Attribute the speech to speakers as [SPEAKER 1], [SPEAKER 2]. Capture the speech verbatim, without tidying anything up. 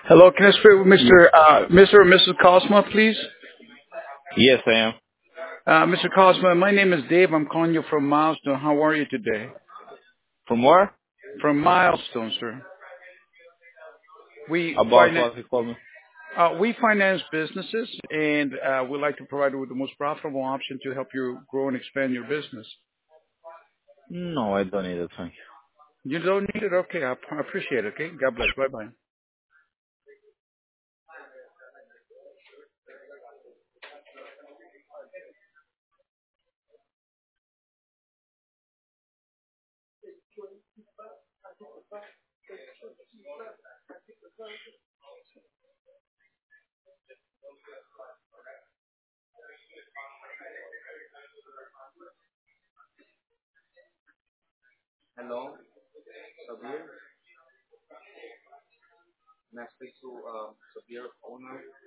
[SPEAKER 1] Hello, can I speak with
[SPEAKER 2] Yes.
[SPEAKER 1] Mister Uh, Mister or Missus Cosma, please?
[SPEAKER 2] Yes, I am.
[SPEAKER 1] Uh, Mister Cosma, my name is Dave. I'm calling you from Milestone. How are you today?
[SPEAKER 2] From where?
[SPEAKER 1] From Milestone, sir. We
[SPEAKER 2] About
[SPEAKER 1] finance
[SPEAKER 2] what you call me?
[SPEAKER 1] uh, we finance businesses, and uh, we like to provide you with the most profitable option to help you grow and expand your business.
[SPEAKER 2] No, I don't need it. Thank
[SPEAKER 1] You don't need it? Okay, I I appreciate it. Okay, God bless. Bye bye. Hello, Sabir. May I speak to uh, Sabir owner?